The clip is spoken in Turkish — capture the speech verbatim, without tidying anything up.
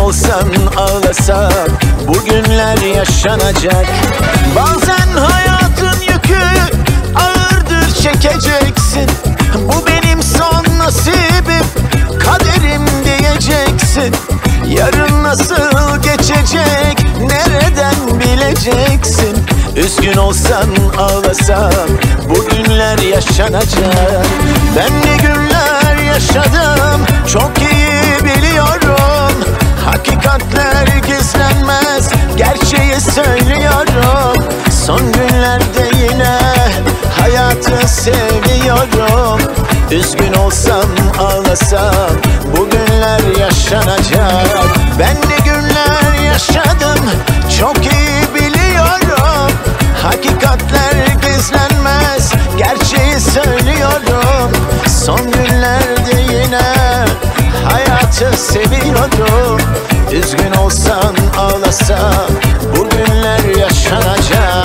olsan ağlasan bugünler yaşanacak. Bazen hayatın yükü ağırdır, çekeceksin. Bu benim son nasibim, kaderim diyeceksin. Yarın nasıl geçecek, nereden bileceksin? Üzgün olsan ağlasan bugünler yaşanacak. Ben ne günler yaşadım çok iyi biliyorum. Hakikatler gizlenmez, gerçeği söylüyorum. Son günlerde yine hayatı seviyorum. Üzgün olsam ağlasam bugünler yaşanacak. Ben ne günler yaşadım çok iyi biliyorum. Hakikatler gizlenmez, gerçeği söylüyorum. Son günlerde yine hayatı seviyorum. Üzgün olsan ağlasan bugünler yaşanacak.